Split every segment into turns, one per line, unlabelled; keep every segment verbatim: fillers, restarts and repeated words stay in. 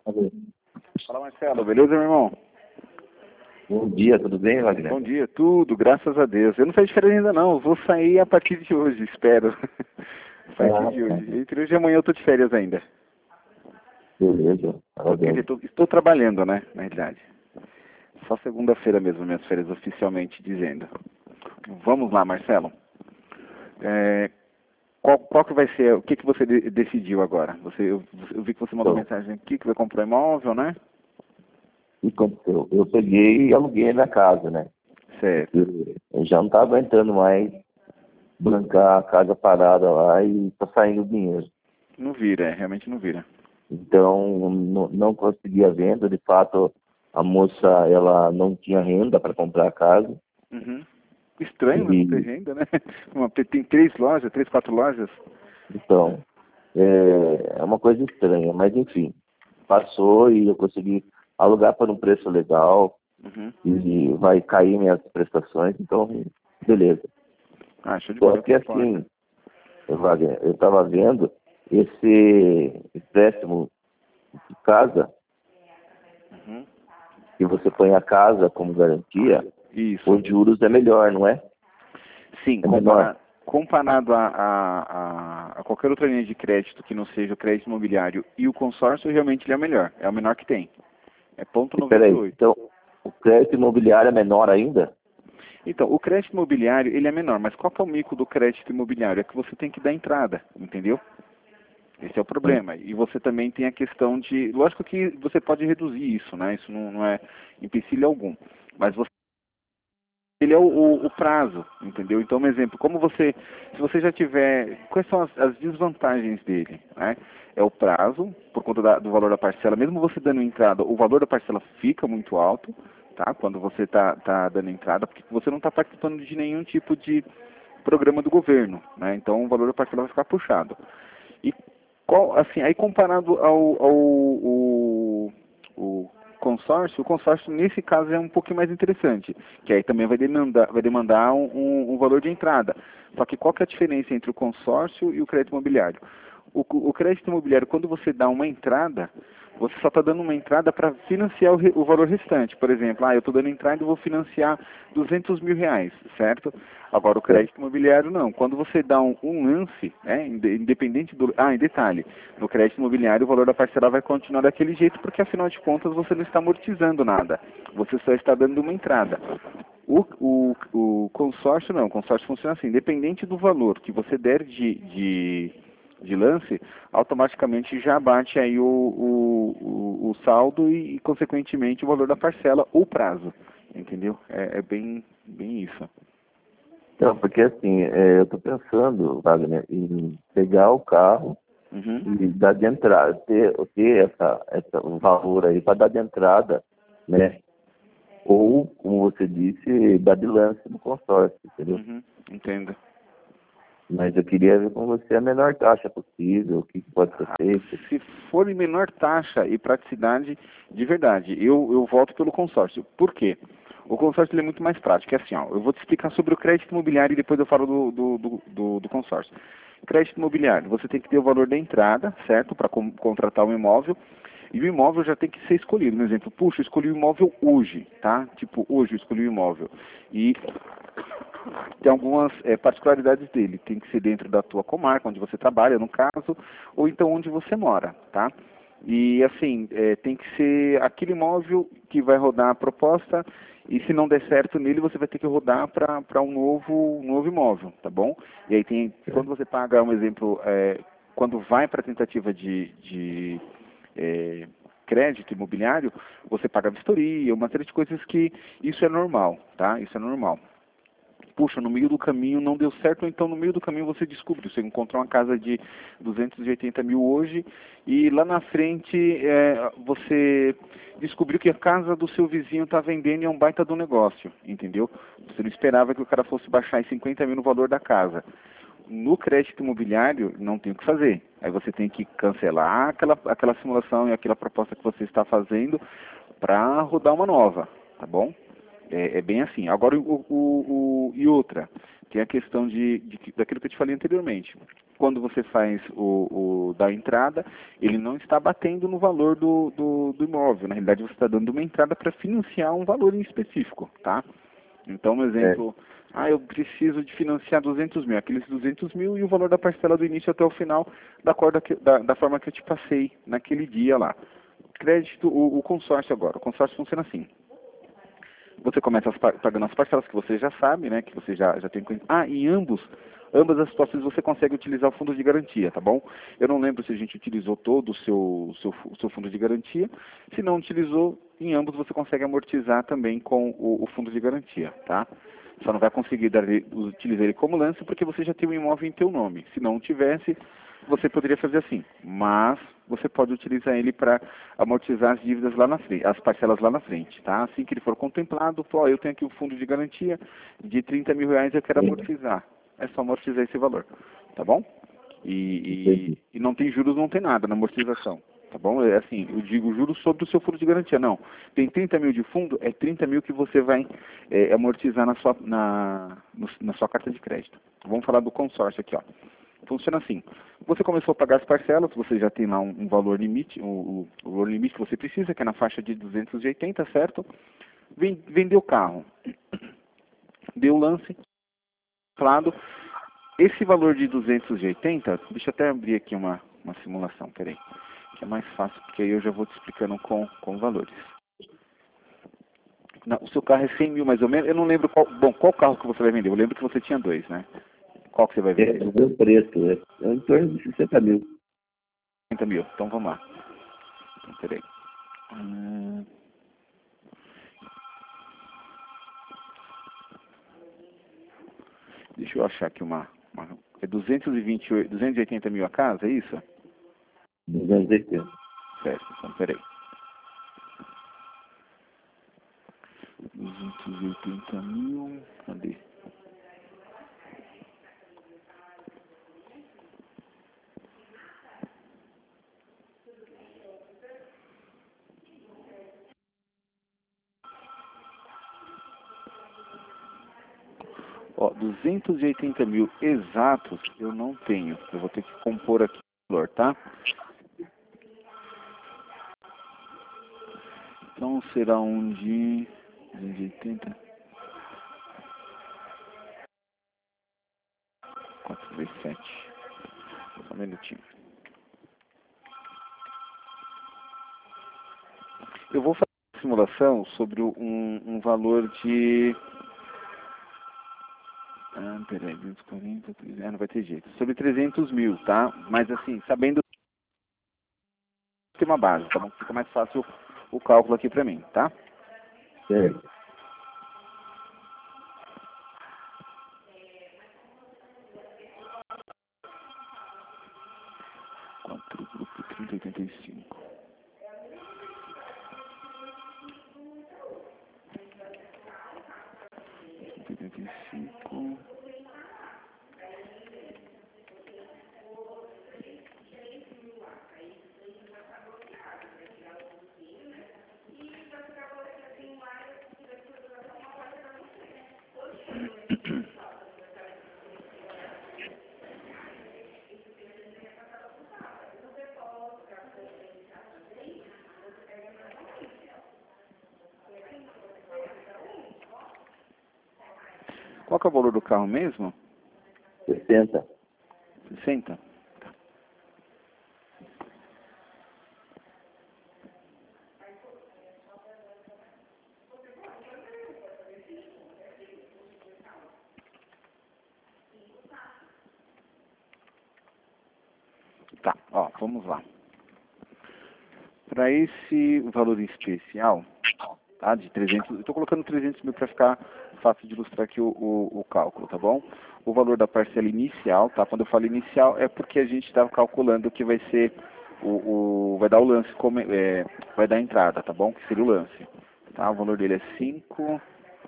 Alô.
Fala, Marcelo, beleza, meu irmão?
Bom dia, tudo bem, Wagner?
Bom dia, tudo, graças a Deus. Eu não saí de férias ainda não, eu vou sair a partir de hoje, espero. A partir
Ah,
de
tá.
hoje. Entre hoje e amanhã eu tô de férias ainda.
Beleza,
Tô- quer dizer,
parabéns.
tô- estou trabalhando, né, na realidade. Só segunda-feira mesmo, minhas férias oficialmente dizendo. Vamos lá, Marcelo. É, qual, qual que vai ser, o que que você de- decidiu agora? Você, eu, eu vi que você mandou
Então,
mensagem aqui que vai comprar imóvel, né?
o que aconteceu? Eu peguei e aluguei na casa, né?
Certo.
Eu, eu já não estava aguentando mais bancar a casa parada lá e tá saindo dinheiro.
Não vira, é, realmente não vira.
Então, não, não consegui a venda. De fato, a moça, ela não tinha renda para comprar a casa.
Uhum. Estranho, né, não ter
E,
renda, né? Uma- tem três lojas, três, quatro lojas.
então, é, é uma coisa estranha, mas enfim, passou e eu consegui alugar por um preço legal.
Uhum.
E vai cair minhas prestações, então, beleza.
Ah, show de
Só
bola, é o
que
que importa.
assim, Wagner, eu estava vendo esse empréstimo de casa,
Uhum.
que você põe a casa como garantia,
Isso.
os juros é melhor, não é?
Sim,
É menor.
compara- comparado a, a, a, a qualquer outra linha de crédito que não seja o crédito imobiliário e o consórcio, realmente ele é o melhor. É o menor que tem. É ponto
Espera
noventa e
aí,
oito.
então, o crédito imobiliário é menor ainda?
Então, o crédito imobiliário, ele é menor, mas qual que é o mico do crédito imobiliário? É que você tem que dar entrada, entendeu? Esse é o
Sim.
problema. E você também tem a questão de... Lógico que você pode reduzir isso, né? Isso não, não é empecilho algum. Mas você ele é o, o- o prazo, entendeu? Então, um exemplo, como você, se você já tiver, quais são as, as desvantagens dele, né? É o prazo, por conta da- do valor da parcela, mesmo você dando entrada, o valor da parcela fica muito alto, tá? Quando você está tá dando entrada, porque você não está participando de nenhum tipo de programa do governo, né? Então, o valor da parcela vai ficar puxado. E qual, assim, aí comparado ao, ao o, o consórcio, o consórcio nesse caso é um pouquinho mais interessante, que aí também vai demandar, vai demandar um, um, um valor de entrada. Só que qual que é a diferença entre o consórcio e o crédito imobiliário? O, o crédito imobiliário, quando você dá uma entrada, você só está dando uma entrada para financiar o, re, o valor restante. Por exemplo, ah, eu estou dando entrada e vou financiar duzentos mil reais, certo? Agora, o
Certo.
crédito imobiliário não. Quando você dá um, um lance, né, independente do... Ah, em detalhe, no crédito imobiliário o valor da parcela vai continuar daquele jeito, porque afinal de contas você não está amortizando nada. Você só está dando uma entrada. O, o, o consórcio não. O consórcio funciona assim. Independente do valor que você der de... de de lance, automaticamente já bate aí o, o, o, o saldo e, e, consequentemente, o valor da parcela ou prazo. Entendeu? É, é bem, bem isso.
Então, porque assim, é, eu estou pensando, Wagner, em pegar o carro
Uhum.
e dar de entrada, ter, ter essa, essa, um valor aí para dar de entrada, né? Ou, como você disse, dar de lance no consórcio, entendeu?
Uhum. Entendo.
Mas eu queria ver com você a menor taxa possível, o que que pode ser
Ah,
feito.
se for em menor taxa e praticidade, de verdade, eu, eu volto pelo consórcio. Por quê? O consórcio ele é muito mais prático. É assim, ó, eu vou te explicar sobre o crédito imobiliário e depois eu falo do, do, do, do, do consórcio. Crédito imobiliário, você tem que ter o valor da entrada, certo? Para com, contratar um imóvel. E o imóvel já tem que ser escolhido. Um exemplo, puxa, eu escolhi o imóvel hoje, tá? Tipo, hoje eu escolhi o imóvel. E tem algumas é, particularidades dele. Tem que ser dentro da tua comarca, onde você trabalha, no caso, ou então onde você mora, tá? E assim, é, tem que ser aquele imóvel que vai rodar a proposta e se não der certo nele, você vai ter que rodar para um novo, um novo imóvel, tá bom? E aí tem, quando você paga, um exemplo, é, quando vai para a tentativa de, de é, crédito imobiliário, você paga vistoria, uma série de coisas que isso é normal, tá? Isso é normal. Puxa, no meio do caminho não deu certo, ou então no meio do caminho você descobre, você encontrou uma casa de duzentos e oitenta mil hoje e lá na frente é, você descobriu que a casa do seu vizinho está vendendo e é um baita do negócio, entendeu? Você não esperava que o cara fosse baixar em cinquenta mil no valor da casa. No crédito imobiliário não tem o que fazer. Aí você tem que cancelar aquela, aquela simulação e aquela proposta que você está fazendo para rodar uma nova, tá bom? É, é bem assim. Agora, o, o, o, e outra, tem a questão de, de, daquilo que eu te falei anteriormente. quando você faz o, o da entrada, ele não está batendo no valor do, do, do imóvel. Na realidade, você está dando uma entrada para financiar um valor em específico, tá? Então, um exemplo, é. ah, eu preciso de financiar duzentos mil, aqueles duzentos mil e o valor da parcela do início até o final, da, corda que, da, da forma que eu te passei naquele dia lá. Crédito, o, o consórcio agora. O consórcio funciona assim. Você começa as, pagando as parcelas que você já sabe, né, que você já, já tem conhecimento. Ah, em ambos, ambas as situações você consegue utilizar o fundo de garantia, tá bom? Eu não lembro se a gente utilizou todo o seu, seu, seu fundo de garantia. Se não utilizou, em ambos você consegue amortizar também com o, o fundo de garantia, tá? Só não vai conseguir dar, utilizar ele como lance porque você já tem um imóvel em teu nome. Se não tivesse, você poderia fazer assim, mas você pode utilizar ele para amortizar as dívidas lá na frente, as parcelas lá na frente, tá? Assim que ele for contemplado, ó, eu tenho aqui um fundo de garantia de trinta mil reais, eu quero amortizar. É só amortizar esse valor, tá bom? E, e, e não tem juros, não tem nada na amortização, tá bom? É assim, eu digo juros sobre o seu fundo de garantia, não. Tem trinta mil de fundo, é trinta mil que você vai é, amortizar na sua, na, no, na sua carta de crédito. Vamos falar do consórcio aqui, ó. Funciona assim. Você começou a pagar as parcelas, você já tem lá um, um valor limite, o, o, o valor limite que você precisa, que é na faixa de duzentos e oitenta, certo? Vendeu o carro. Deu o lance. Claro, esse valor de duzentos e oitenta, deixa eu até abrir aqui uma, uma simulação, peraí, que é mais fácil, porque aí eu já vou te explicando com, com valores. Não, o seu carro é cem mil mais ou menos, eu não lembro qual, bom, qual carro que você vai vender? Eu lembro que você tinha dois, né? Qual que você vai vender?
É, o meu preço, né? É em torno de sessenta mil.
sessenta mil, então vamos lá. Então, peraí. Hum... Deixa eu achar aqui uma... uma é duzentos e vinte e oito, duzentos e oitenta mil a casa, é isso?
duzentos e oitenta.
Certo, então peraí. duzentos e oitenta mil, cadê? Ó, duzentos e oitenta mil exatos eu não tenho. Eu vou ter que compor aqui o valor, tá? Então será um de duzentos e oitenta. quatro vezes sete. Só um minutinho. Eu vou fazer uma simulação sobre um, um valor de... Ah, peraí, duzentos e quarenta, ah, não vai ter jeito. Sobre trezentos mil, tá? Mas assim, sabendo que tem uma base, tá bom? Fica mais fácil o cálculo aqui pra mim, tá?
Certo.
quatro grupo trinta, oitenta e cinco. oitenta e cinco. Qual que é o valor do carro mesmo?
sessenta.
sessenta? Tá, ó, vamos lá. Para esse valor especial, tá, de trezentos, eu estou colocando trezentos mil para ficar fácil de ilustrar aqui o, o, o cálculo, tá bom? O valor da parcela inicial, tá? Quando eu falo inicial é porque a gente está calculando que vai ser o, o vai dar o lance como é, vai dar a entrada, tá bom? Que seria o lance, tá? O valor dele é cinco.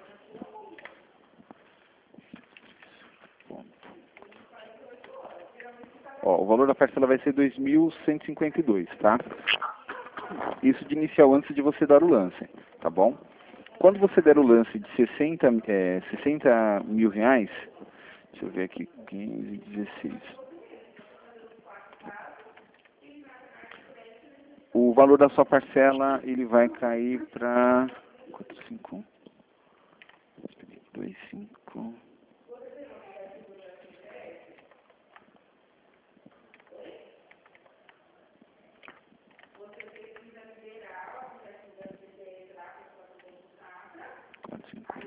Ó, o valor da parcela vai ser dois mil cento e cinquenta e dois, tá? Isso de inicial antes de você dar o lance, tá bom? Quando você der o lance de sessenta, é, sessenta mil reais, deixa eu ver aqui, quinze, dezesseis. o valor da sua parcela, ele vai cair para quatro, cinco, dois, cinco... quatro, cinco...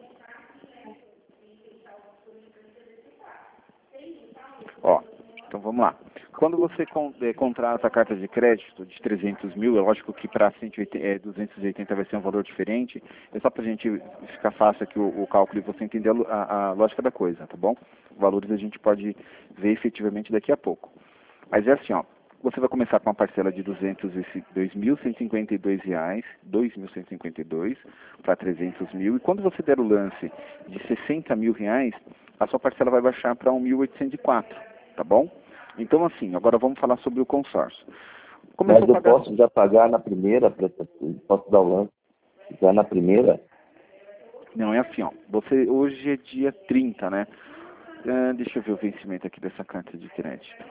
Ó, então vamos lá. Quando você con eh, contrata a carta de crédito de trezentos mil, é lógico que para eh, duzentos e oitenta vai ser um valor diferente, é só para a gente ficar fácil aqui o, o cálculo e você entender a, a, a lógica da coisa, tá bom? Valores a gente pode ver efetivamente daqui a pouco. Mas é assim, ó, você vai começar com uma parcela de duzentos e dois mil cento e cinquenta e dois reais, dois mil cento e cinquenta e dois para trezentos mil, e quando você der o lance de sessenta mil reais, a sua parcela vai baixar para mil oitocentos e quatro, tá bom? Então, assim, agora vamos falar sobre o consórcio.
Começou Mas eu pagar... posso já pagar na primeira, posso dar o lance já na primeira?
Não, é assim, ó. Você, hoje é dia trinta, né? Uh, deixa eu ver o vencimento aqui dessa carta de crédito.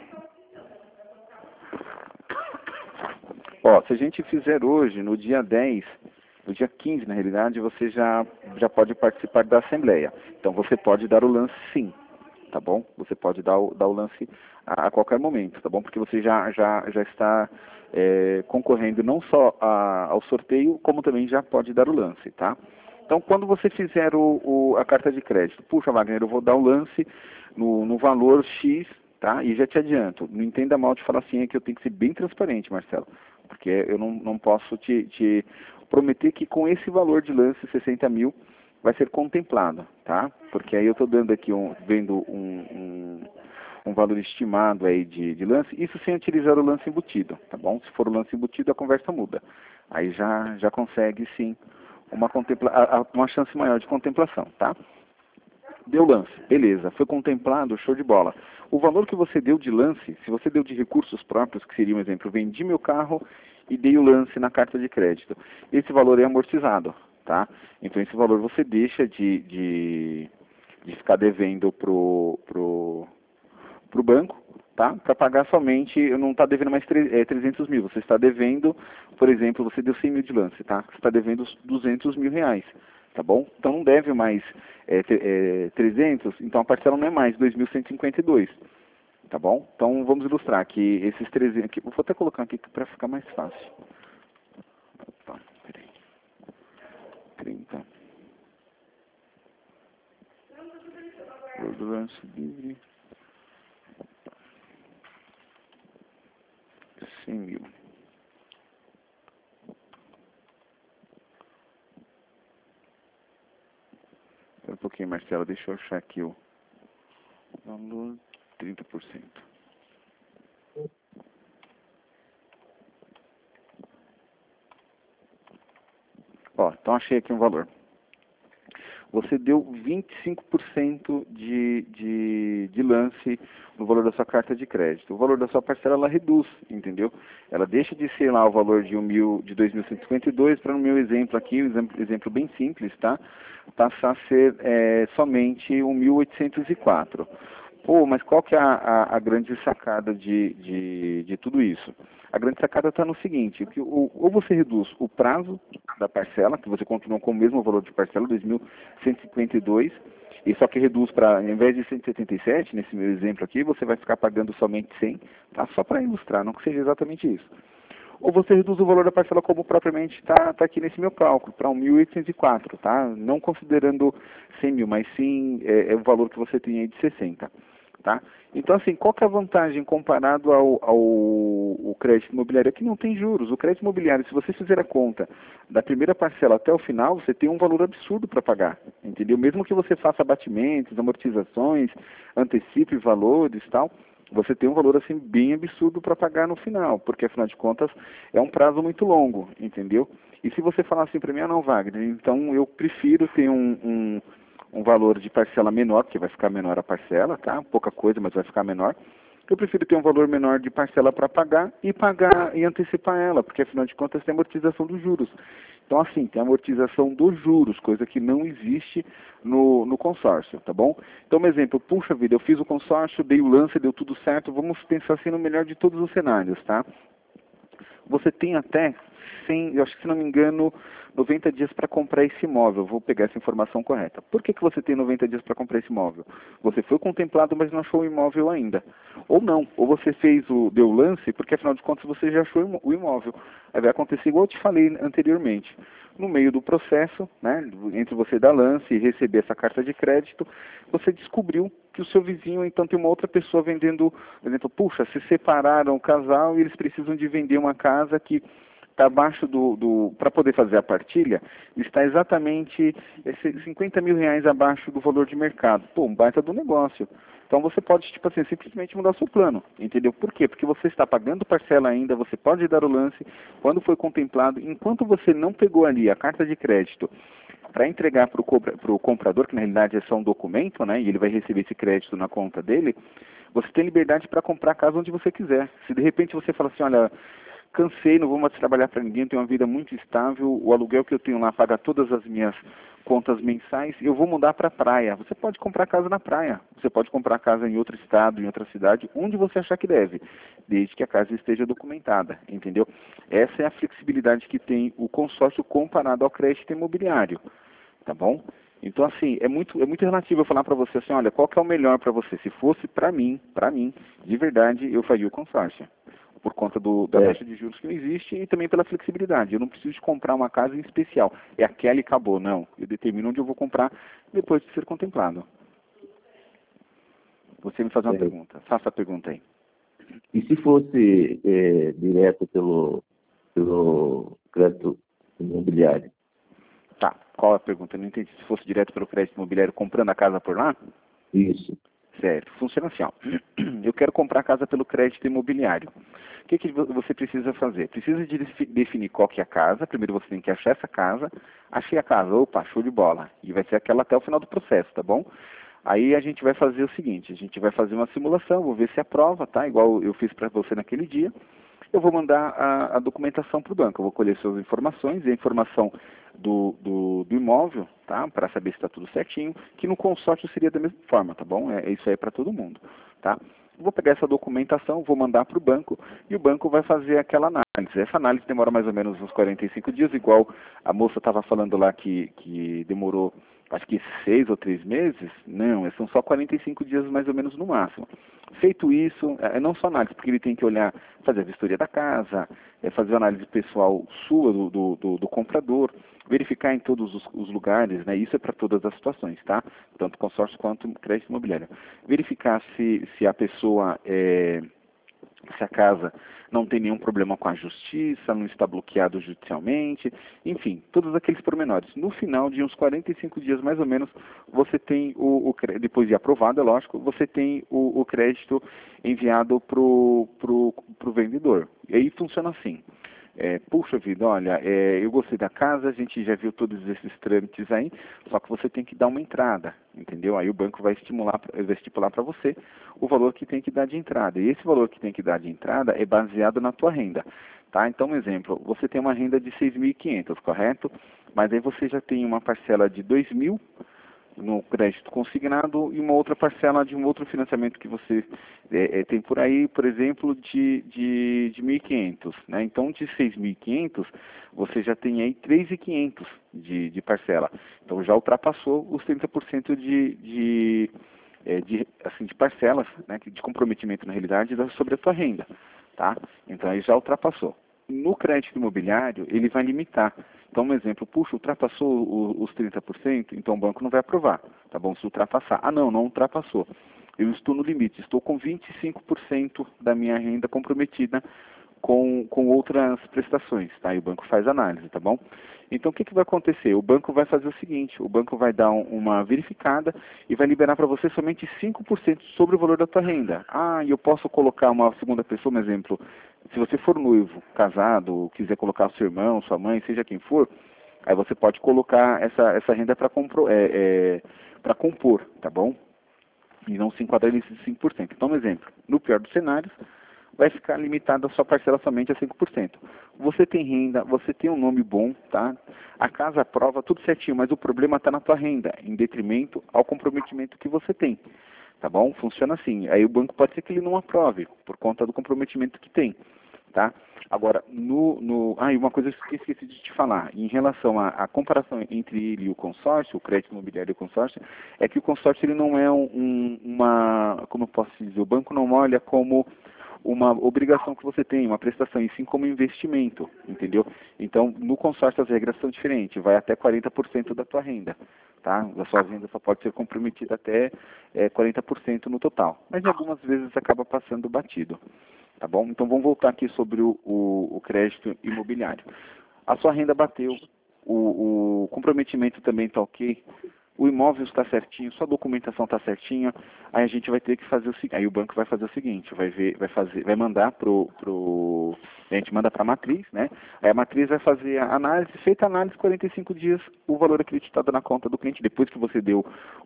Ó, se a gente fizer hoje, no dia dez, no dia quinze, na realidade, você já, já pode participar da Assembleia. Então, você pode dar o lance sim. Tá bom? Você pode dar o, dar o lance a, a qualquer momento, tá bom? Porque você já, já, já está é, concorrendo não só a, ao sorteio, como também já pode dar o lance, tá? Então, quando você fizer o, o, a carta de crédito, puxa, Wagner, eu vou dar o lance no, no valor X, tá? E já te adianto, não entenda mal de falar assim, é que eu tenho que ser bem transparente, Marcelo, porque eu não, não posso te, te prometer que com esse valor de lance, sessenta mil, vai ser contemplado, tá? Porque aí eu estou dando aqui, um, vendo um, um, um valor estimado aí de, de lance, isso sem utilizar o lance embutido, tá bom? Se for o lance embutido, a conversa muda. Aí já, já consegue, sim, uma, contempla uma chance maior de contemplação, tá? Deu lance, beleza, foi contemplado, show de bola. O valor que você deu de lance, se você deu de recursos próprios, que seria um exemplo, vendi meu carro e dei o lance na carta de crédito, esse valor é amortizado. Tá? Então esse valor você deixa de, de, de ficar devendo pro, pro, pro banco, tá? Para pagar somente, não está devendo mais trezentos mil, você está devendo, por exemplo, você deu cem mil de lance, tá? Você está devendo duzentos mil reais, tá bom? Então não deve mais é, é, trezentos, então a parcela não é mais dois mil cento e cinquenta e dois, tá bom? Então vamos ilustrar que esses trezentos, aqui, vou até colocar aqui para ficar mais fácil. Opa, peraí. trinta. Lance livre. cem mil. Espera um pouquinho, Marcelo. Deixa eu achar aqui o valor. trinta por cento. Ó, então achei aqui um valor. Você deu vinte e cinco por cento de, de, de lance no valor da sua carta de crédito. O valor da sua parcela, ela reduz, entendeu? Ela deixa de ser lá o valor de, um mil, de dois mil cento e cinquenta e dois para no meu exemplo aqui, um exemplo, exemplo bem simples, tá? Passar a ser é, somente mil oitocentos e quatro. Pô, mas qual que é a, a, a grande sacada de, de, de tudo isso? A grande sacada está no seguinte, que o, ou você reduz o prazo da parcela, que você continua com o mesmo valor de parcela, dois mil cento e cinquenta e dois, e só que reduz para, ao invés de cento e setenta e sete, nesse meu exemplo aqui, você vai ficar pagando somente cem, tá? Só para ilustrar, não que seja exatamente isso. Ou você reduz o valor da parcela como propriamente está tá aqui nesse meu cálculo, para mil oitocentos e quatro, tá? Não considerando cem mil, mas sim é, é o valor que você tem aí de sessenta. Tá? Então, assim, qual que é a vantagem comparado ao, ao, ao crédito imobiliário? É que não tem juros. O crédito imobiliário, se você fizer a conta da primeira parcela até o final, você tem um valor absurdo para pagar, entendeu? Mesmo que você faça abatimentos, amortizações, antecipe valores e tal, você tem um valor assim bem absurdo para pagar no final, porque afinal de contas é um prazo muito longo, entendeu? E se você falar assim para mim, ah não, Wagner, então eu prefiro ter um... um um valor de parcela menor, porque vai ficar menor a parcela, tá? Pouca coisa, mas vai ficar menor. Eu prefiro ter um valor menor de parcela para pagar e pagar e antecipar ela, porque afinal de contas tem amortização dos juros. Então assim, tem amortização dos juros, coisa que não existe no, no consórcio, tá bom? Então, um exemplo, puxa vida, eu fiz o consórcio, dei o lance, deu tudo certo, vamos pensar assim no melhor de todos os cenários, tá? você tem até, cem, eu acho que se não me engano, noventa dias para comprar esse imóvel. Vou pegar essa informação correta. Por que, que você tem noventa dias para comprar esse imóvel? Você foi contemplado, mas não achou o imóvel ainda. Ou não, ou você fez o, deu o lance, porque afinal de contas você já achou o imóvel. Aí vai acontecer igual eu te falei anteriormente. No meio do processo, né, entre você dar lance e receber essa carta de crédito, você descobriu que o seu vizinho, então, tem uma outra pessoa vendendo, por exemplo, puxa, se separaram o casal e eles precisam de vender uma casa que está abaixo do, do para poder fazer a partilha, está exatamente cinquenta mil reais abaixo do valor de mercado. Pô, um baita do negócio. Então você pode, tipo assim, simplesmente mudar seu plano, entendeu? Por quê? Porque você está pagando parcela ainda, você pode dar o lance quando foi contemplado, enquanto você não pegou ali a carta de crédito para entregar para o comprador, que na realidade é só um documento, né, e ele vai receber esse crédito na conta dele, você tem liberdade para comprar a casa onde você quiser. Se de repente você fala assim, olha, cansei, não vou mais trabalhar para ninguém, tenho uma vida muito estável, o aluguel que eu tenho lá paga todas as minhas contas mensais, eu vou mudar para a praia. Você pode comprar casa na praia, você pode comprar casa em outro estado, em outra cidade, onde você achar que deve, desde que a casa esteja documentada, entendeu? Essa é a flexibilidade que tem o consórcio comparado ao crédito imobiliário, tá bom? Então, assim, é muito, é muito relativo eu falar para você assim, olha, qual que é o melhor para você? Se fosse para mim, para mim, de verdade, eu faria o consórcio. Por conta do, da
É,
taxa de juros que não existe e também pela flexibilidade. Eu não preciso de comprar uma casa em especial. É aquela e acabou. Não. Eu determino onde eu vou comprar depois de ser contemplado. Você me faz uma
é.
pergunta. Faça a pergunta aí.
E se fosse é, direto pelo, pelo crédito imobiliário?
Tá. Qual a pergunta? Eu não entendi. Se fosse direto pelo crédito imobiliário comprando a casa por lá?
Isso.
Certo. Funciona assim, ó. Eu quero comprar a casa pelo crédito imobiliário. O que, que você precisa fazer? Precisa de definir qual que é a casa. Primeiro você tem que achar essa casa. Achei a casa. Opa, show de bola. E vai ser aquela até o final do processo, tá bom? Aí a gente vai fazer o seguinte, a gente vai fazer uma simulação, vou ver se aprova, tá? Igual eu fiz para você naquele dia. Eu vou mandar a, a documentação para o banco, eu vou colher suas informações, e a informação do, do, do imóvel, tá? Para saber se está tudo certinho, que no consórcio seria da mesma forma, tá bom? É, isso aí é para todo mundo, tá? Vou pegar essa documentação, vou mandar para o banco, e o banco vai fazer aquela análise. Essa análise demora mais ou menos uns quarenta e cinco dias, igual a moça estava falando lá que, que demorou acho que seis ou três meses, não, são só quarenta e cinco dias mais ou menos no máximo. Feito isso, é não só análise, porque ele tem que olhar, fazer a vistoria da casa, é, fazer a análise pessoal sua do, do, do, do comprador, verificar em todos os, os lugares, né, isso é para todas as situações, tá? Tanto consórcio quanto crédito imobiliário. Verificar se, se a pessoa é, se a casa não tem nenhum problema com a justiça, não está bloqueado judicialmente, enfim, todos aqueles pormenores. No final de uns quarenta e cinco dias, mais ou menos, você tem o, o depois de aprovado, é lógico, você tem o, o crédito enviado para o pro, pro vendedor. E aí funciona assim. É, puxa vida, olha, é, eu gostei da casa, a gente já viu todos esses trâmites aí, só que você tem que dar uma entrada, entendeu? Aí o banco vai estimular, vai estipular para você o valor que tem que dar de entrada. E esse valor que tem que dar de entrada é baseado na tua renda, tá? Então, um exemplo, você tem uma renda de seis mil e quinhentos, correto? Mas aí você já tem uma parcela de dois mil no crédito consignado e uma outra parcela de um outro financiamento que você é, é, tem por aí, por exemplo, de, de, de mil e quinhentos, né? Então, de seis mil e quinhentos, você já tem aí três mil e quinhentos de, de parcela. Então, já ultrapassou os trinta por cento de, de, é, de, assim, de parcelas, né? De comprometimento, na realidade, sobre a sua renda, tá? Então, aí já ultrapassou. No crédito imobiliário, ele vai limitar. Então, um exemplo, puxa, ultrapassou o, os trinta por cento, então o banco não vai aprovar, tá bom? Se ultrapassar. Ah, não, não ultrapassou. Eu estou no limite, estou com vinte e cinco por cento da minha renda comprometida com, com outras prestações, tá? E o banco faz análise, tá bom? Então, o que, que vai acontecer? O banco vai fazer o seguinte, o banco vai dar um, uma verificada e vai liberar para você somente cinco por cento sobre o valor da tua renda. Ah, e eu posso colocar uma segunda pessoa, um exemplo, se você for noivo, casado, quiser colocar seu irmão, sua mãe, seja quem for, aí você pode colocar essa, essa renda para é, é, para compor, tá bom? E não se enquadrar nesses cinco por cento. Então, um exemplo, no pior dos cenários, vai ficar limitada a sua parcela somente a cinco por cento. Você tem renda, você tem um nome bom, tá? A casa aprova tudo certinho, mas o problema está na tua renda, em detrimento ao comprometimento que você tem, tá bom? Funciona assim. Aí o banco pode ser que ele não aprove, por conta do comprometimento que tem. tá? Agora, no, no... Ah, e uma coisa que eu esqueci de te falar, em relação à, à comparação entre ele e o consórcio, o crédito imobiliário e o consórcio, é que o consórcio ele não é um, uma... Como eu posso dizer? O banco não olha como uma obrigação que você tem, uma prestação, e sim como investimento, entendeu? Então, no consórcio as regras são diferentes, vai até quarenta por cento da tua renda, tá? A sua renda só pode ser comprometida até é, quarenta por cento no total, mas algumas vezes acaba passando batido, tá bom? Então, vamos voltar aqui sobre o, o, o crédito imobiliário. A sua renda bateu, o, o comprometimento também está ok, o imóvel está certinho, sua documentação está certinha, aí a gente vai ter que fazer o seguinte, aí o banco vai fazer o seguinte, vai ver, vai fazer, vai mandar pro, pro, a gente manda para a matriz, né? Aí a matriz vai fazer a análise, feita a análise, quarenta e cinco dias, o valor acreditado na conta do cliente, depois que você deu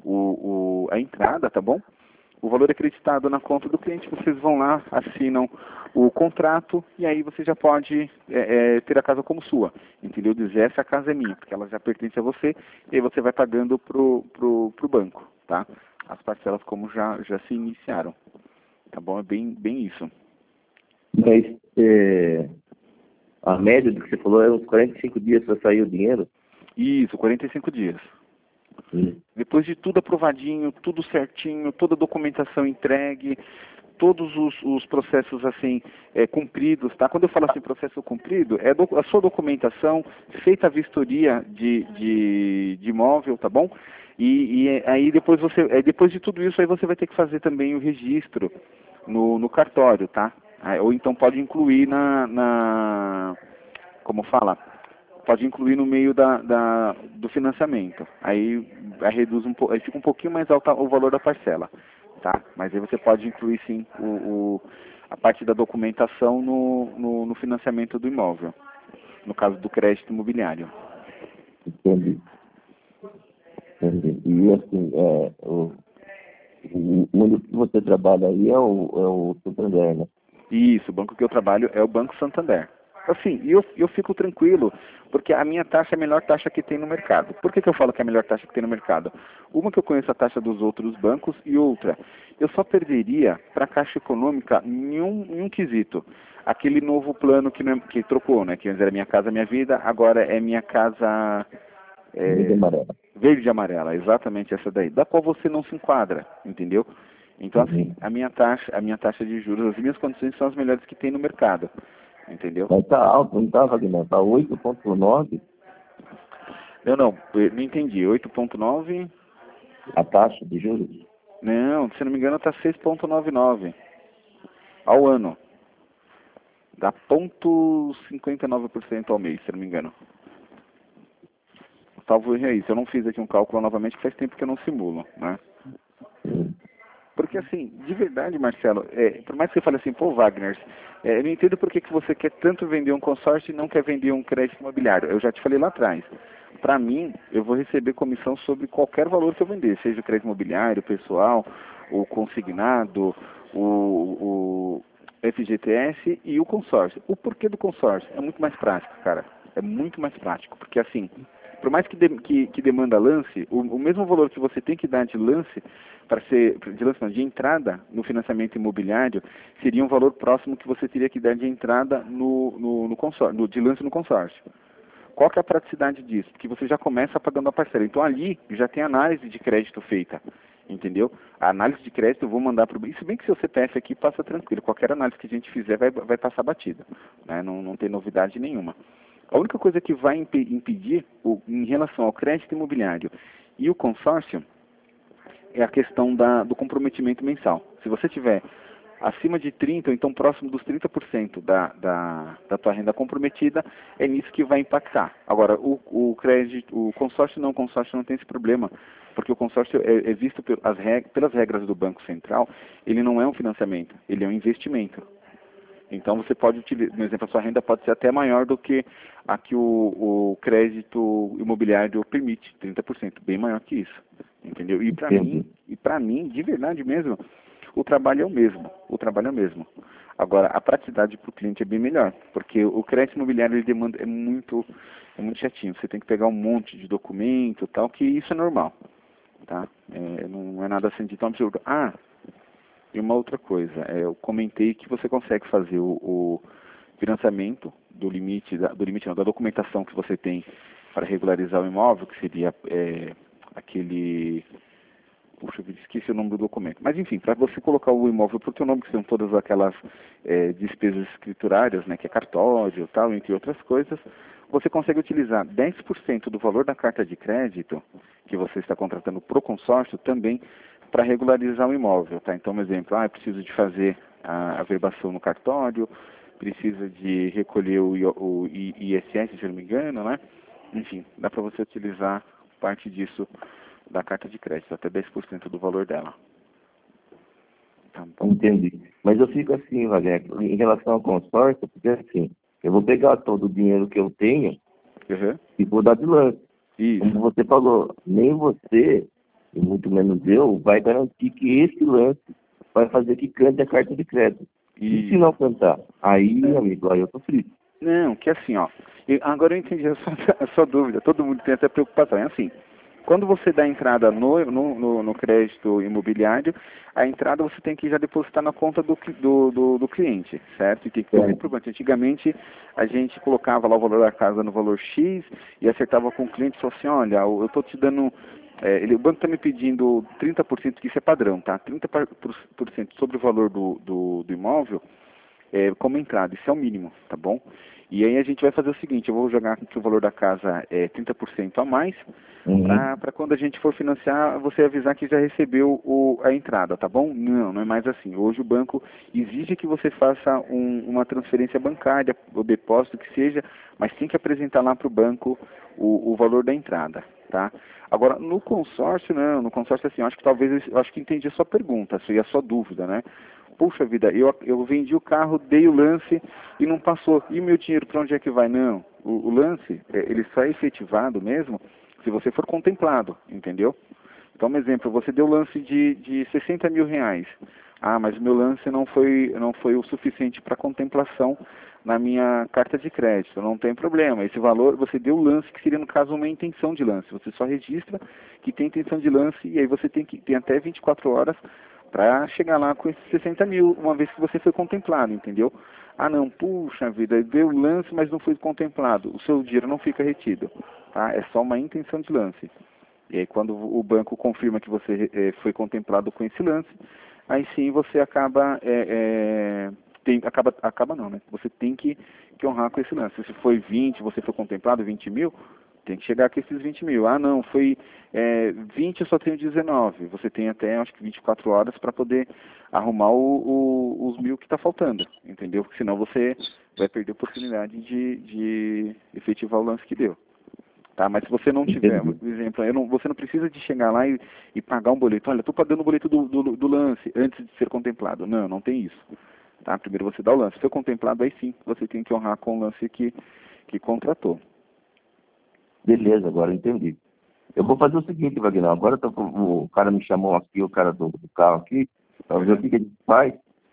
o, o, a entrada, tá bom? O valor acreditado na conta do cliente, vocês vão lá, assinam o contrato e aí você já pode é, é, ter a casa como sua, entendeu? Dizer, essa casa é minha, porque ela já pertence a você e aí você vai pagando pro, pro, pro banco, tá? As parcelas como já, já se iniciaram, tá bom? É bem, bem isso.
Mas é, a média do que você falou é uns quarenta e cinco dias para sair o dinheiro?
Isso, quarenta e cinco dias.
Hum.
Depois de tudo aprovadinho, tudo certinho, toda a documentação entregue, todos os, os processos assim é, cumpridos, tá? Quando eu falo assim processo cumprido, é do, a sua documentação, feita a vistoria de, de, de imóvel, tá bom? E, e aí depois você, é, depois de tudo isso aí você vai ter que fazer também o registro no, no cartório, tá? Aí, ou então pode incluir na, na como fala? Pode incluir no meio da, da, do financiamento. Aí, aí reduz um pouco, aí fica um pouquinho mais alto o valor da parcela, tá? Mas aí você pode incluir sim o, o, a parte da documentação no, no, no financiamento do imóvel, no caso do crédito imobiliário.
Entendi. Entendi. E assim, é, o, o, onde você trabalha aí é o, é o Santander, né?
Isso, o banco que eu trabalho é o Banco Santander. Assim, eu, eu fico tranquilo, porque a minha taxa é a melhor taxa que tem no mercado. Por que, que eu falo que é a melhor taxa que tem no mercado? Uma que eu conheço a taxa dos outros bancos e outra, eu só perderia para a Caixa Econômica em um, em um quesito. Aquele novo plano que, não, que trocou, né? Que antes era Minha Casa Minha Vida, agora é Minha Casa
Verde e
é,
amarela.
Verde e Amarela, exatamente essa daí, da qual você não se enquadra, entendeu? Então, assim,
Uhum.
a minha taxa, a minha taxa de juros, as minhas condições são as melhores que tem no mercado. Entendeu?
Mas tá alto, não tá, Wagner? Tá oito vírgula nove
Eu não, eu não entendi. oito ponto nove?
a taxa de juros?
Não, se não me engano tá seis ponto noventa e nove ao ano. Dá zero ponto cinquenta e nove por cento ao mês, se não me engano. Salvo erro é isso. Eu não fiz aqui um cálculo novamente, faz tempo que eu não simulo, né?
Hum.
Porque assim, de verdade, Marcelo, é, por mais que você fale assim, pô, Wagner, é, eu não entendo por que, que você quer tanto vender um consórcio e não quer vender um crédito imobiliário. Eu já te falei lá atrás. Para mim, eu vou receber comissão sobre qualquer valor que eu vender, seja o crédito imobiliário, pessoal, o consignado, o, o F G T S e o consórcio. O porquê do consórcio? É muito mais prático, cara. É muito mais prático, porque assim, por mais que, de, que, que demanda lance, o, o mesmo valor que você tem que dar de lance para ser de lance não, de entrada no financiamento imobiliário seria um valor próximo que você teria que dar de entrada no, no, no consórcio, no, de lance no consórcio. Qual que é a praticidade disso? Porque você já começa pagando a parcela. Então ali já tem análise de crédito feita, entendeu? A análise de crédito eu vou mandar para o banco. Se bem que seu C P F aqui passa tranquilo, qualquer análise que a gente fizer vai, vai passar batida, né? não, não tem novidade nenhuma. A única coisa que vai imp impedir, o, em relação ao crédito imobiliário e o consórcio, é a questão da, do comprometimento mensal. Se você tiver acima de trinta por cento, ou então próximo dos trinta por cento da, da, da tua renda comprometida, é nisso que vai impactar. Agora, o, o crédito, o consórcio não, o consórcio não tem esse problema, porque o consórcio é, é visto pelas regras, pelas regras do Banco Central, ele não é um financiamento, ele é um investimento. Então você pode utilizar, por exemplo, a sua renda pode ser até maior do que a que o, o crédito imobiliário permite, trinta por cento, bem maior que isso, entendeu? E para mim, e para mim, de verdade mesmo, o trabalho é o mesmo, o trabalho é o mesmo. Agora, a praticidade para o cliente é bem melhor, porque o crédito imobiliário ele demanda é muito, é muito chatinho. Você tem que pegar um monte de documento, tal, que isso é normal, tá? É, não é nada assim de tão absurdo. Ah, e uma outra coisa, é, eu comentei que você consegue fazer o, o financiamento do limite, da, do limite não, da documentação que você tem para regularizar o imóvel, que seria é, aquele... Puxa, eu esqueci o nome do documento. Mas, enfim, para você colocar o imóvel para o teu nome, que são todas aquelas é, despesas escriturárias, né, que é cartório, tal, entre outras coisas, você consegue utilizar dez por cento do valor da carta de crédito que você está contratando para o consórcio também para regularizar o imóvel, tá? Então, um exemplo, ah, eu preciso de fazer a averbação no cartório, precisa de recolher o, o I S S, se eu não me engano, né? Enfim, dá para você utilizar parte disso da carta de crédito, até dez por cento do valor dela. Tá bom?
Entendi. Mas eu fico assim, Wagner, em relação ao consórcio, porque assim, eu vou pegar todo o dinheiro que eu tenho
Uhum.
e vou dar de lance.
Isso.
Como você falou, nem você, e muito menos eu, vai garantir que esse lance vai fazer que cante a carta de crédito. E se não cantar? Aí, meu amigo, aí eu tô frito.
Não, que assim, ó. Eu, agora eu entendi a sua, a sua dúvida. Todo mundo tem essa preocupação. É assim, quando você dá entrada no, no, no, no crédito imobiliário, a entrada você tem que já depositar na conta do, do, do, do cliente, certo? E tem que ter um comprovante. Antigamente, a gente colocava lá o valor da casa no valor X e acertava com o cliente e falou assim, olha, eu estou te dando... É, ele, o banco está me pedindo trinta por cento, que isso é padrão, tá? trinta por cento sobre o valor do, do, do imóvel, é, como entrada, isso é o mínimo, tá bom? E aí a gente vai fazer o seguinte, eu vou jogar aqui o valor da casa é trinta por cento a mais,
Uhum.
para quando a gente for financiar, você avisar que já recebeu o, a entrada, tá bom? Não, não é mais assim. Hoje o banco exige que você faça um, uma transferência bancária, o depósito que seja, mas tem que apresentar lá para o banco o, o valor da entrada, tá? Agora, no consórcio, não, no consórcio assim, eu acho que talvez, eu acho que entendi a sua pergunta, e a sua dúvida, né? Puxa vida, eu, eu vendi o carro, dei o lance e não passou. E o meu dinheiro para onde é que vai? Não. O, o lance, é, ele só é efetivado mesmo se você for contemplado, entendeu? Então, um exemplo, você deu lance de, de sessenta mil reais. Ah, mas o meu lance não foi, não foi o suficiente para contemplação na minha carta de crédito. Não tem problema. Esse valor, você deu o lance, que seria, no caso, uma intenção de lance. Você só registra que tem intenção de lance e aí você tem, que, tem até vinte e quatro horas para chegar lá com esses sessenta mil, uma vez que você foi contemplado, entendeu? Ah, não, puxa vida, deu o lance, mas não foi contemplado. O seu dinheiro não fica retido, tá? É só uma intenção de lance. E aí, quando o banco confirma que você é, foi contemplado com esse lance, aí sim você acaba, é, é, tem, acaba, acaba não, né? Você tem que, que honrar com esse lance. Se foi vinte, você foi contemplado, vinte mil, tem que chegar com esses vinte mil. Ah, não, foi é, vinte, eu só tenho dezenove. Você tem até, acho que vinte e quatro horas para poder arrumar o, o, os mil que está faltando, entendeu? Porque senão você vai perder a oportunidade de, de efetivar o lance que deu. Tá, mas se você não tiver, por exemplo, eu não, você não precisa de chegar lá e, e pagar um boleto. Olha, estou pagando o boleto do, do, do lance antes de ser contemplado. Não, não tem isso. Tá? Primeiro você dá o lance. Se for contemplado, aí sim, você tem que honrar com o lance que, que contratou.
Beleza, agora eu entendi. Eu vou fazer o seguinte, Wagner, agora tô, o cara me chamou aqui, o cara do, do carro aqui, para ver o que, que ele faz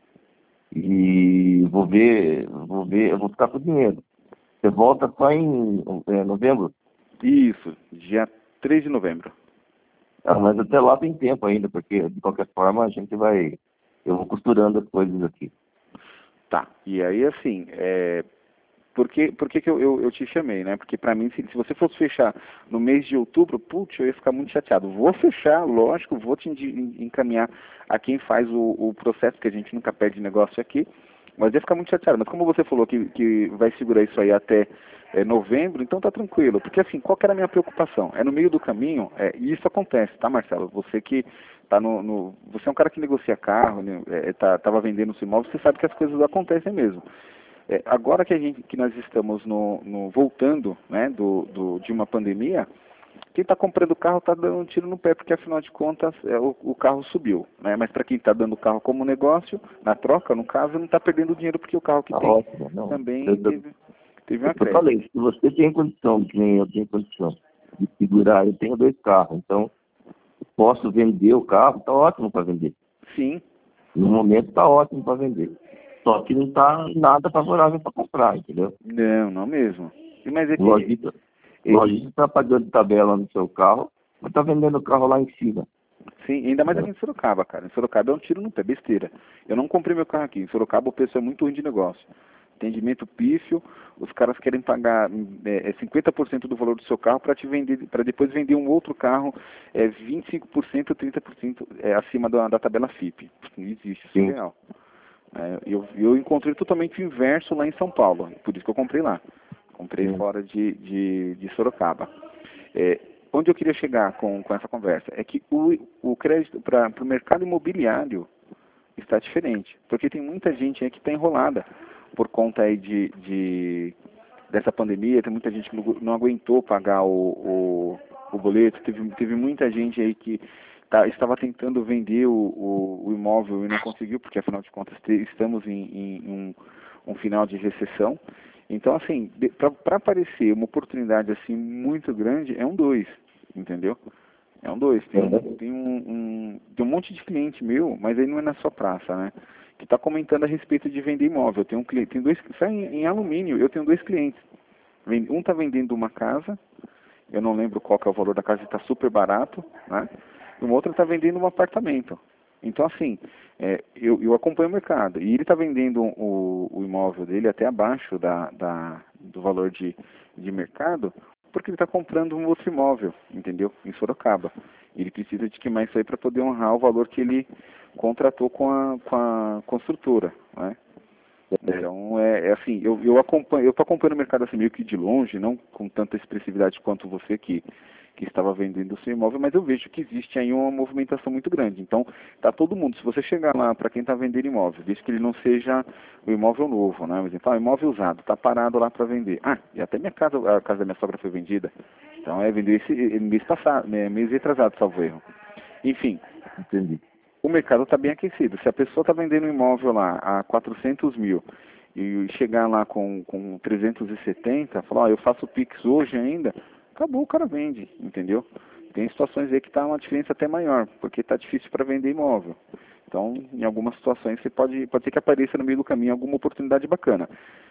e vou ver, vou ver, eu vou ficar com o dinheiro. Você volta só em é, novembro?
Isso, dia três de novembro.
Ah, mas até lá tem tempo ainda, porque de qualquer forma a gente vai, eu vou costurando as coisas aqui.
Tá, e aí assim, é, por que, por que, que eu, eu, eu te chamei, né? Porque pra mim, se, se você fosse fechar no mês de outubro, putz, eu ia ficar muito chateado. Vou fechar, lógico, vou te encaminhar a quem faz o, o processo, que a gente nunca perde negócio aqui, mas ia ficar muito chateado. Mas como você falou que, que vai segurar isso aí até é, novembro, então tá tranquilo. Porque assim, qual que era a minha preocupação? É no meio do caminho, é, e isso acontece, tá, Marcelo? Você que tá no, no você é um cara que negocia carro, né, é, tá, tava vendendo seu imóvel, você sabe que as coisas acontecem mesmo. É, agora que a gente, que nós estamos no, no voltando, né, do, do, de uma pandemia, quem está comprando carro está dando um tiro no pé, porque afinal de contas é, o, o carro subiu, né? Mas para quem está dando o carro como negócio, na troca, no caso, não está perdendo dinheiro porque o carro que
Tá
tem
ótimo, não.
também
Eu, eu,
teve, teve uma
eu
crédito.
falei, se você tem condição, que nem eu tenho condição de segurar, eu tenho dois carros, então posso vender o carro, tá ótimo para vender.
Sim.
No momento tá ótimo para vender. Só que não tá nada favorável para comprar, entendeu?
Não, não mesmo. Mas é
O
que
lojista, o lojista está pagando tabela no seu carro, mas está vendendo o carro lá em cima.
sim, ainda mais aqui
Entendeu?
em Sorocaba, cara. Em Sorocaba é um tiro no pé, besteira. Eu não comprei meu carro aqui. Em Sorocaba o preço é muito ruim de negócio. Atendimento pífio, os caras querem pagar é, cinquenta por cento do valor do seu carro para te vender, para depois vender um outro carro é, vinte e cinco por cento, trinta por cento é, acima da, da tabela F I P. Não existe, isso é real. É, eu, eu encontrei totalmente o inverso lá em São Paulo, por isso que eu comprei lá. Comprei Sim. fora de, de, de Sorocaba. É, onde eu queria chegar com, com essa conversa é que o, o crédito para o mercado imobiliário está diferente, porque tem muita gente aí que está enrolada por conta aí de, de dessa pandemia, tem muita gente que não aguentou pagar o, o, o boleto, teve, teve muita gente aí que tá, estava tentando vender o, o, o imóvel e não conseguiu, porque afinal de contas te, estamos em, em um, um final de recessão. Então, assim, para aparecer uma oportunidade assim muito grande, é um dois, entendeu? É um dois. Tem, um, tem, um, um, tem um monte de cliente meu, mas aí não é na sua praça, né? Que está comentando a respeito de vender imóvel. Tem um cliente, tem dois, só em, em alumínio, eu tenho dois clientes. Um está vendendo uma casa, eu não lembro qual que é o valor da casa, está super barato, né? E o outro está vendendo um apartamento. Então, assim, é, eu, eu acompanho o mercado. E ele está vendendo o, o imóvel dele até abaixo da, da, do valor de, de mercado, porque ele está comprando um outro imóvel, entendeu? Em Sorocaba. Ele precisa de que mais isso aí para poder honrar o valor que ele contratou com a, com a construtora, né? Então, é, é assim, eu, eu acompanho, eu estou acompanhando o mercado assim meio que de longe, não com tanta expressividade quanto você que, que estava vendendo o seu imóvel, mas eu vejo que existe aí uma movimentação muito grande. Então, tá todo mundo, se você chegar lá para quem está vendendo imóvel, desde que ele não seja o imóvel novo, né? Por exemplo, ah, imóvel usado, está parado lá para vender. Ah, e até minha casa, a casa da minha sogra foi vendida. Então, é vender esse mês passado, mês retrasado, salvo erro. Enfim.
Entendi.
O mercado está bem aquecido. Se a pessoa está vendendo um imóvel lá a quatrocentos mil e chegar lá com, com trezentos e setenta, falar, ó, eu faço Pix hoje ainda, acabou, o cara vende, entendeu? Tem situações aí que está uma diferença até maior, porque está difícil para vender imóvel. Então, em algumas situações, você pode, pode ser que apareça no meio do caminho alguma oportunidade bacana.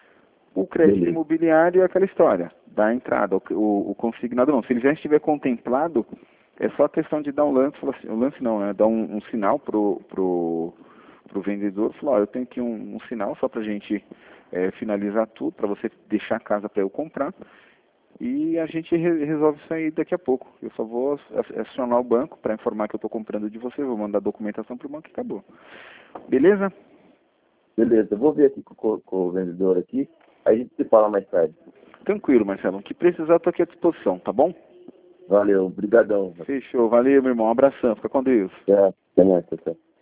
O crédito Beleza. imobiliário é aquela história, da entrada, o, o, o consignado não. Se ele já estiver contemplado, é só questão de dar um lance, assim, um lance não, né? Dar um, um sinal pro, pro, pro vendedor, falar, ó, eu tenho aqui um, um sinal só pra gente é, finalizar tudo, para você deixar a casa para eu comprar, e a gente re resolve isso aí daqui a pouco. Eu só vou acionar o banco para informar que eu estou comprando de você, vou mandar a documentação pro banco e acabou. Beleza?
Beleza, eu vou ver aqui com, com o vendedor aqui, aí a gente se fala mais tarde.
Tranquilo, Marcelo. O que precisar, estou aqui à disposição, tá bom?
Valeu, brigadão.
Fechou, valeu, meu irmão. Um abração, fica com Deus.
É, até mais, tchau.